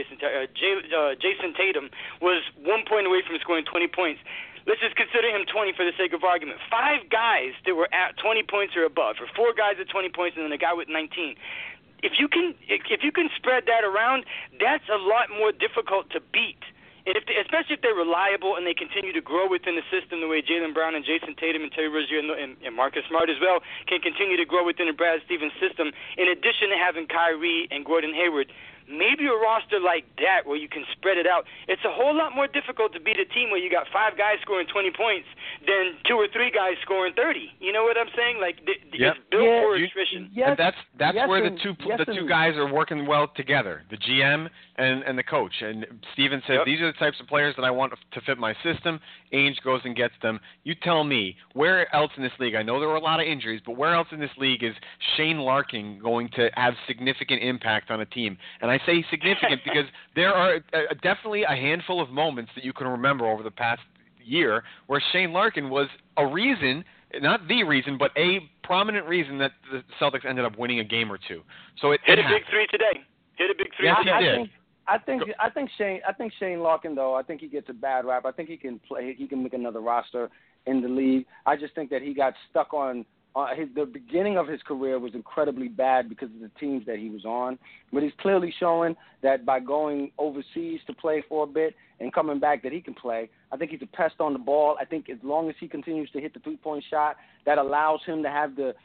Speaker 5: point away from scoring 20 points. Let's just consider him 20 for the sake of argument. 5 guys that were at 20 points or above, or 4 guys at 20 points, and then a guy with 19. If you can spread that around, that's a lot more difficult to beat. And especially if they're reliable and they continue to grow within the system the way Jaylen Brown and Jason Tatum and Terry Rozier and Marcus Smart as well can continue to grow within the Brad Stevens system, in addition to having Kyrie and Gordon Hayward. Maybe a roster like that where you can spread it out. It's a whole lot more difficult to beat a team where you got 5 guys scoring 20 points than 2 or 3 guys scoring 30. You know what I'm saying? Like it's built for attrition.
Speaker 3: Yes,
Speaker 4: that's where the two guys are working well together, the GM and the coach. And Steven says these are the types of players that I want to fit my system. Ainge goes and gets them. You tell me, where else in this league? I know there were a lot of injuries, but where else in this league is Shane Larkin going to have significant impact on a team? And I say significant because there are definitely a handful of moments that you can remember over the past year where Shane Larkin was a reason, not the reason, but a prominent reason that the Celtics ended up winning a game or 2. So it
Speaker 5: hit a big 3 today. Hit a big 3.
Speaker 4: Yes, he did.
Speaker 3: I think Shane Larkin, though, I think he gets a bad rap. I think he can play. He can make another roster in the league. I just think that he got stuck on. The beginning of his career was incredibly bad because of the teams that he was on. But he's clearly showing that by going overseas to play for a bit and coming back that he can play. I think he's a pest on the ball. I think as long as he continues to hit the 3-point shot, that allows him to have the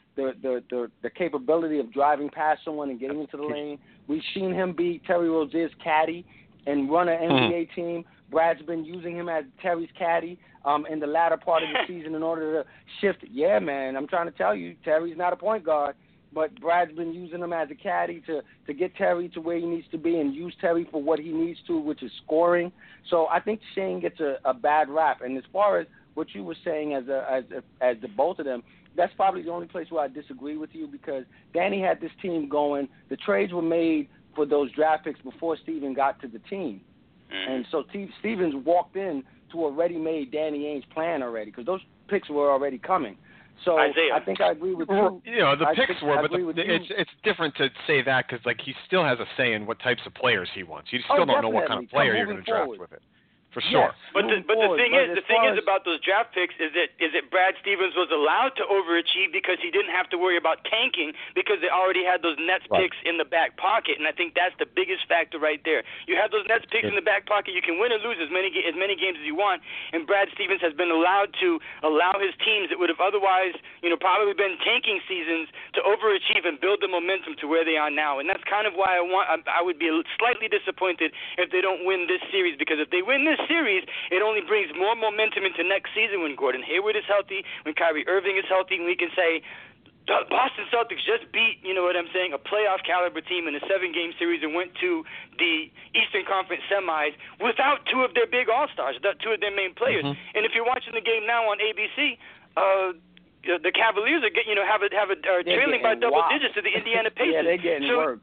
Speaker 3: capability of driving past someone and getting into the lane. We've seen him be Terry Rozier's caddy and run an NBA team. Brad's been using him as Terry's caddy in the latter part of the season in order to shift. Yeah, man, I'm trying to tell you, Terry's not a point guard, but Brad's been using him as a caddy to get Terry to where he needs to be and use Terry for what he needs to, which is scoring. So I think Shane gets a bad rap. And as far as what you were saying as the both of them, that's probably the only place where I disagree with you because Danny had this team going. The trades were made for those draft picks before Steven got to the team. And so Stevens walked in to a ready-made Danny Ainge plan already because those picks were already coming. So
Speaker 5: Isaiah.
Speaker 3: I think I agree with you.
Speaker 4: The picks were, but it's different to say that because he still has a say in what types of players he wants. You still don't know what kind of player you're going to draft with it. For sure.
Speaker 3: Yes,
Speaker 5: but the thing is about those draft picks is that Brad Stevens was allowed to overachieve because he didn't have to worry about tanking because they already had those Nets picks in the back pocket, and I think that's the biggest factor right there. You have those Nets picks in the back pocket, you can win or lose as many games as you want, and Brad Stevens has been allowed to allow his teams that would have otherwise probably been tanking seasons to overachieve and build the momentum to where they are now, and that's kind of why I would be slightly disappointed if they don't win this series because if they win this this series, it only brings more momentum into next season when Gordon Hayward is healthy, when Kyrie Irving is healthy, and we can say, the Boston Celtics just beat, you know what I'm saying, a playoff caliber team in a 7-game series and went to the Eastern Conference semis without 2 of their big all-stars, without 2 of their main players.
Speaker 4: Mm-hmm.
Speaker 5: And if you're watching the game now on ABC, the Cavaliers are trailing by double digits to the Indiana Pacers.
Speaker 3: Yeah, they're getting worked.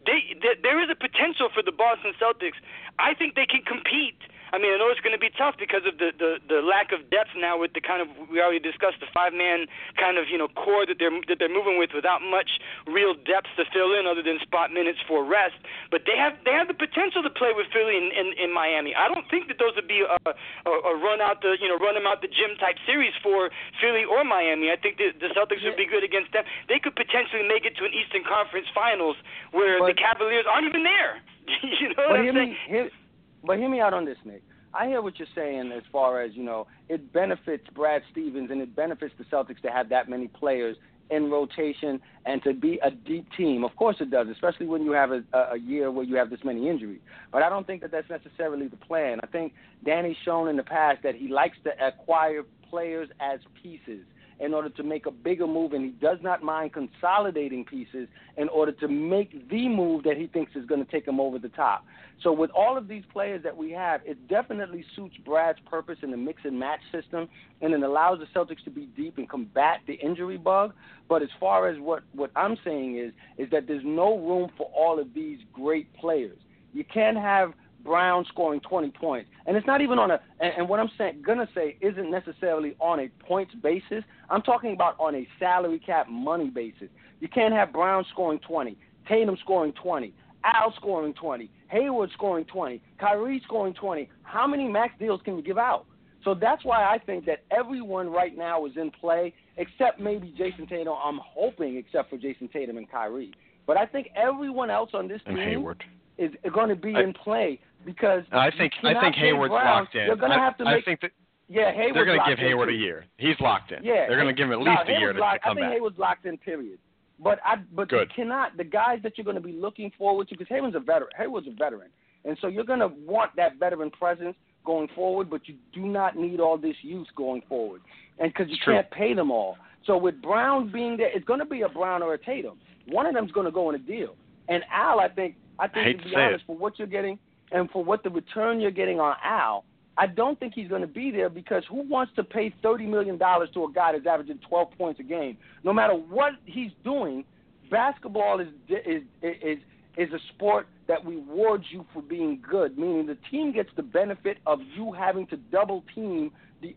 Speaker 5: There is a potential for the Boston Celtics. I think they can compete. I mean, I know it's going to be tough because of the lack of depth now with the kind of, we already discussed, the 5-man kind of, core that they're moving with without much real depth to fill in other than spot minutes for rest. But they have the potential to play with Philly in Miami. I don't think that those would be a run them out the gym type series for Philly or Miami. I think the Celtics would be good against them. They could potentially make it to an Eastern Conference Finals where the Cavaliers aren't even there. You know what I'm saying?
Speaker 6: But hear me out on this, Nick. I hear what you're saying as far as, it benefits Brad Stevens and it benefits the Celtics to have that many players in rotation and to be a deep team. Of course it does, especially when you have a year where you have this many injuries. But I don't think that that's necessarily the plan. I think Danny's shown in the past that he likes to acquire players as pieces in order to make a bigger move, and he does not mind consolidating pieces in order to make the move that he thinks is going to take him over the top. So with all of these players that we have, it definitely suits Brad's purpose in the mix and match system, and it allows the Celtics to be deep and combat the injury bug. But as far as what I'm saying is that there's no room for all of these great players. You can't have Brown scoring 20 points. And it's not even on and what I'm going to say isn't necessarily on a points basis. I'm talking about on a salary cap money basis. You can't have Brown scoring 20, Tatum scoring 20, Al scoring 20, Hayward scoring 20, Kyrie scoring 20. How many max deals can you give out? So that's why I think that everyone right now is in play, except maybe Jason Tatum. I'm hoping except for Jason Tatum and Kyrie. But I think everyone else on this team is going to be in play. Because
Speaker 4: I think Hayward's locked in.
Speaker 6: You're going to have to make.
Speaker 4: I think that
Speaker 6: Hayward's
Speaker 4: they're going
Speaker 6: to
Speaker 4: give Hayward a year. He's locked in.
Speaker 6: Yeah,
Speaker 4: they're going to give him at least a year to come back.
Speaker 6: I think Hayward's locked in. Period. But you cannot. The guys that you're going to be looking forward to, because Hayward's a veteran, and so you're going to want that veteran presence going forward. But you do not need all this youth going forward, and because you can't pay them all. So with Brown being there, it's going to be a Brown or a Tatum. One of them's going to go in a deal. And Al, I think to be honest, for what you're getting. And for what the return you're getting on Al, I don't think he's going to be there because who wants to pay $30 million to a guy that's averaging 12 points a game? No matter what he's doing, basketball is a sport that rewards you for being good, meaning the team gets the benefit of you having to double team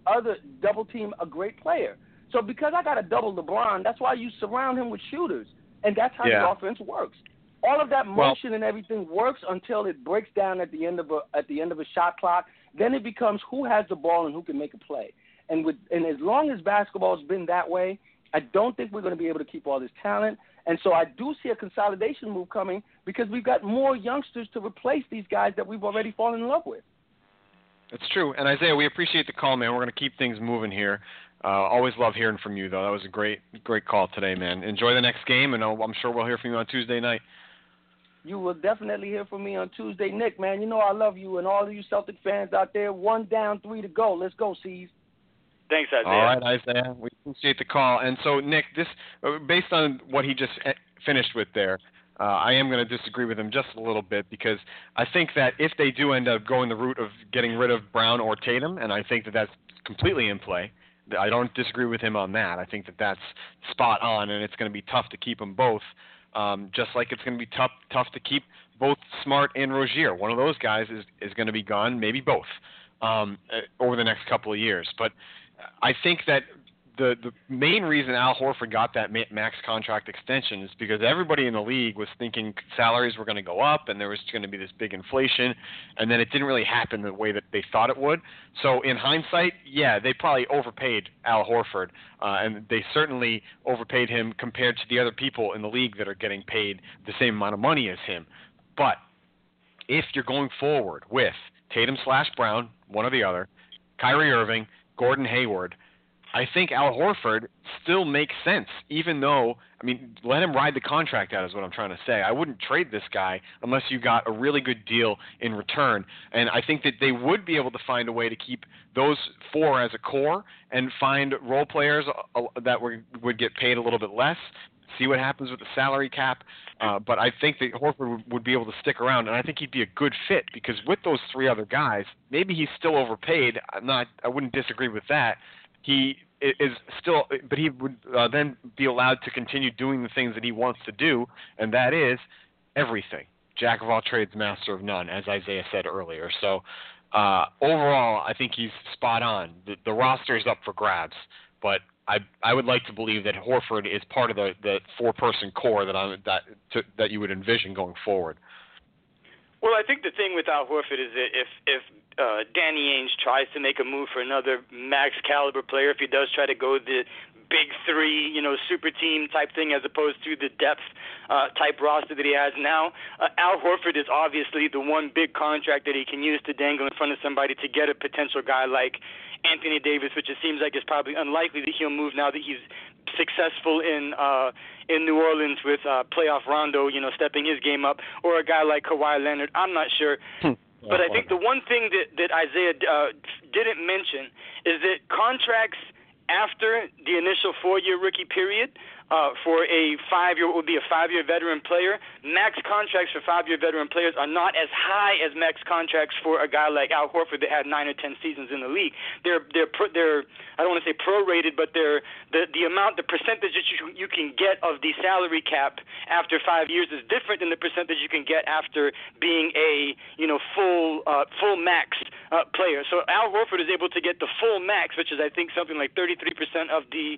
Speaker 6: a great player. So because I got to double LeBron, that's why you surround him with shooters, and that's how the offense works. All of that motion and everything works until it breaks down at the end of a shot clock. Then it becomes who has the ball and who can make a play. And as long as basketball's been that way, I don't think we're going to be able to keep all this talent. And so I do see a consolidation move coming because we've got more youngsters to replace these guys that we've already fallen in love with.
Speaker 4: It's true. And Isaiah, we appreciate the call, man. We're going to keep things moving here. Always love hearing from you, though. That was a great call today, man. Enjoy the next game, and I'm sure we'll hear from you on Tuesday night.
Speaker 6: You will definitely hear from me on Tuesday. Nick, man, you know I love you and all of you Celtic fans out there. 1 down, 3 to go. Let's go, C's.
Speaker 5: Thanks, Isaiah.
Speaker 4: All right, Isaiah. We appreciate the call. And so, Nick, this based on what he just finished with there, I am going to disagree with him just a little bit because I think that if they do end up going the route of getting rid of Brown or Tatum, and I think that that's completely in play, I don't disagree with him on that. I think that that's spot on, and it's going to be tough to keep them both. Just like it's going to be tough to keep both Smart and Rozier. One of those guys is going to be gone, maybe both, over the next couple of years. But I think that the main reason Al Horford got that max contract extension is because everybody in the league was thinking salaries were going to go up and there was going to be this big inflation, and then it didn't really happen the way that they thought it would. So in hindsight, yeah, they probably overpaid Al Horford, and they certainly overpaid him compared to the other people in the league that are getting paid the same amount of money as him. But if you're going forward with Tatum/Brown, one or the other, Kyrie Irving, Gordon Hayward, I think Al Horford still makes sense, even though, let him ride the contract out is what I'm trying to say. I wouldn't trade this guy unless you got a really good deal in return. And I think that they would be able to find a way to keep those 4 as a core and find role players that would get paid a little bit less, see what happens with the salary cap. But I think that Horford would be able to stick around, and I think he'd be a good fit because with those 3 other guys, maybe he's still overpaid. I wouldn't disagree with that. He is still, but he would then be allowed to continue doing the things that he wants to do, and that is everything. Jack of all trades, master of none, as Isaiah said earlier. So overall, I think he's spot on. The roster is up for grabs, but I would like to believe that Horford is part of the 4-person core that you would envision going forward.
Speaker 5: Well, I think the thing with Al Horford is that if Danny Ainge tries to make a move for another max caliber player, if he does try to go the big 3, super team type thing as opposed to the depth type roster that he has now, Al Horford is obviously the one big contract that he can use to dangle in front of somebody to get a potential guy like Anthony Davis, which it seems like is probably unlikely that he'll move now that he's successful in New Orleans with playoff Rondo, stepping his game up, or a guy like Kawhi Leonard. I'm not sure. But I think the one thing that Isaiah didn't mention is that contracts after the initial 4-year rookie period for a 5-year, what would be a 5-year veteran player, max contracts for 5-year veteran players are not as high as max contracts for a guy like Al Horford that had 9 or 10 seasons in the league. They're I don't want to say prorated, but they're the percentage that you can get of the salary cap after 5 years is different than the percentage you can get after being a full max player. So Al Horford is able to get the full max, which is I think something like 33% of the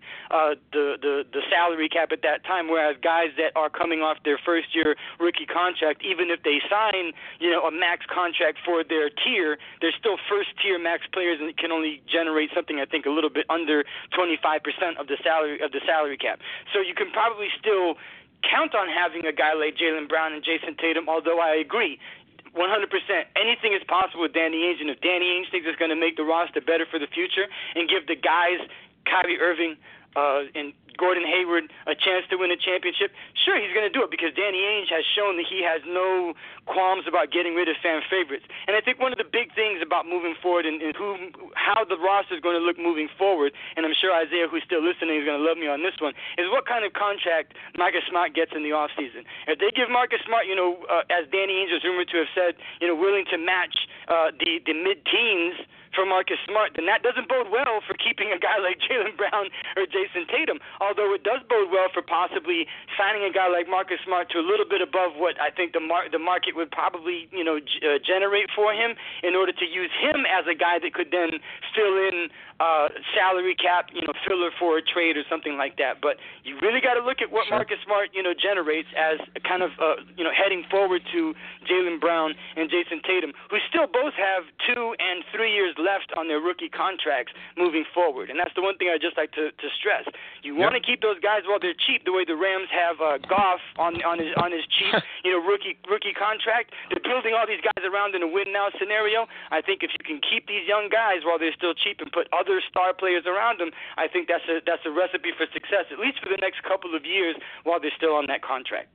Speaker 5: salary cap at that time, whereas guys that are coming off their first-year rookie contract, even if they sign a max contract for their tier, they're still first-tier max players and can only generate something I think a little bit under 25% of the salary cap. So you can probably still count on having a guy like Jaylen Brown and Jason Tatum, although I agree 100%. Anything is possible with Danny Ainge, and if Danny Ainge thinks it's going to make the roster better for the future and give the guys Kyrie Irving and Gordon Hayward a chance to win a championship, sure, he's going to do it because Danny Ainge has shown that he has no qualms about getting rid of fan favorites. And I think one of the big things about moving forward and how the roster is going to look moving forward, and I'm sure Isaiah, who's still listening, is going to love me on this one, is what kind of contract Marcus Smart gets in the offseason. If they give Marcus Smart, as Danny Ainge is rumored to have said, willing to match the mid-teens for Marcus Smart, then that doesn't bode well for keeping a guy like Jaylen Brown or Jason Tatum, although it does bode well for possibly signing a guy like Marcus Smart to a little bit above what I think the market would probably generate for him in order to use him as a guy that could then fill in salary cap, filler for a trade or something like that. But you really got to look at what Marcus Smart, generates as a kind of, heading forward to Jaylen Brown and Jason Tatum, who still both have 2 and 3 years left on their rookie contracts moving forward. And that's the one thing I just like to stress. You want to keep those guys while they're cheap, the way the Rams have Goff on his cheap, rookie contract. They're building all these guys around in a win-now scenario. I think if you can keep these young guys while they're still cheap and put other star players around them, I think that's a recipe for success, at least for the next couple of years while they're still on that contract.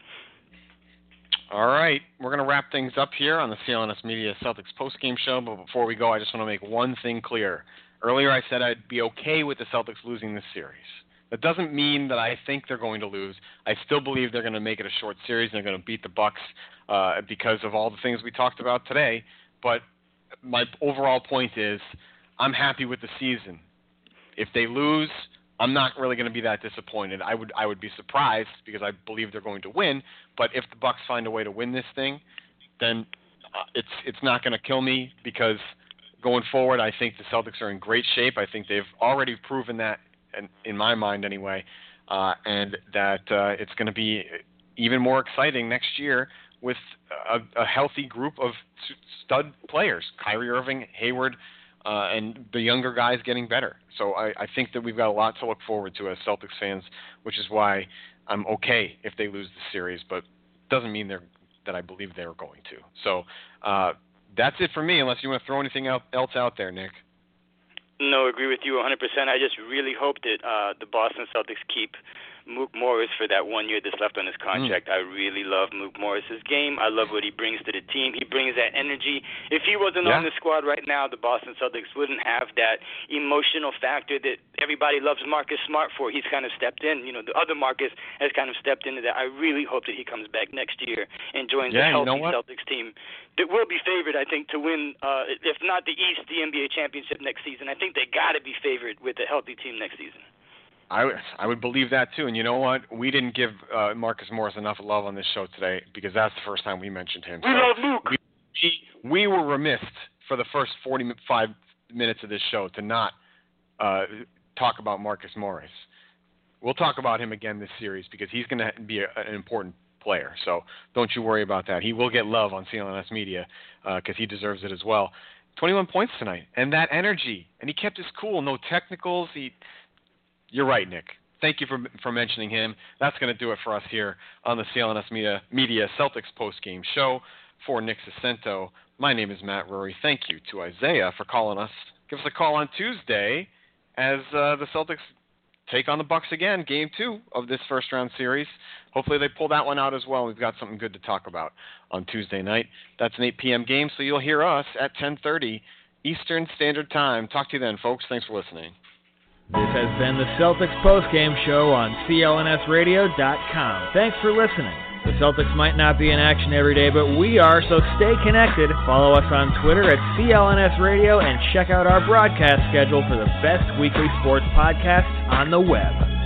Speaker 4: All right, we're going to wrap things up here on the CLNS Media Celtics postgame show, but before we go, I just want to make one thing clear. Earlier I said I'd be okay with the Celtics losing this series. That doesn't mean that I think they're going to lose. I still believe they're going to make it a short series and they're going to beat the Bucks because of all the things we talked about today, but my overall point is I'm happy with the season. If they lose, I'm not really going to be that disappointed. I would be surprised because I believe they're going to win. But if the Bucks find a way to win this thing, then it's not going to kill me because going forward, I think the Celtics are in great shape. I think they've already proven that, in my mind anyway, and that it's going to be even more exciting next year with a healthy group of stud players, Kyrie Irving, Hayward, and the younger guys getting better. So I think that we've got a lot to look forward to as Celtics fans, which is why I'm okay if they lose the series, but doesn't mean that I believe they're going to. So that's it for me, unless you want to throw anything else out there, Nick.
Speaker 5: No, agree with you 100%. I just really hope that the Boston Celtics keep Mook Morris for that 1 year that's left on his contract. I really love Mook Morris's game. I love what he brings to the team. He brings that energy. If he wasn't on the squad right now, the Boston Celtics wouldn't have that emotional factor that everybody loves Marcus Smart for. He's kind of stepped in. You know, the other Marcus has kind of stepped into that. I really hope that he comes back next year and joins a healthy Celtics team that will be favored, I think, to win, if not the East, the NBA championship next season. I think they got to be favored with a healthy team next season.
Speaker 4: I would believe that too. And you know what? We didn't give Marcus Morris enough love on this show today because that's the first time we mentioned him.
Speaker 5: We love Luke.
Speaker 4: We were remiss for the first 45 minutes of this show to not talk about Marcus Morris. We'll talk about him again this series because he's going to be an important player. So don't you worry about that. He will get love on CLNS Media because he deserves it as well. 21 points tonight. And that energy. And he kept his cool. No technicals. You're right, Nick. Thank you for mentioning him. That's going to do it for us here on the CLNS Media Celtics postgame show. For Nick Sacento, my name is Matt Rory. Thank you to Isaiah for calling us. Give us a call on Tuesday as the Celtics take on the Bucks again, Game 2 of this first-round series. Hopefully they pull that one out as well. We've got something good to talk about on Tuesday night. That's an 8 p.m. game, so you'll hear us at 10:30 Eastern Standard Time. Talk to you then, folks. Thanks for listening.
Speaker 1: This has been the Celtics postgame show on CLNSradio.com. Thanks for listening. The Celtics might not be in action every day, but we are, so stay connected. Follow us on Twitter at CLNS Radio and check out our broadcast schedule for the best weekly sports podcasts on the web.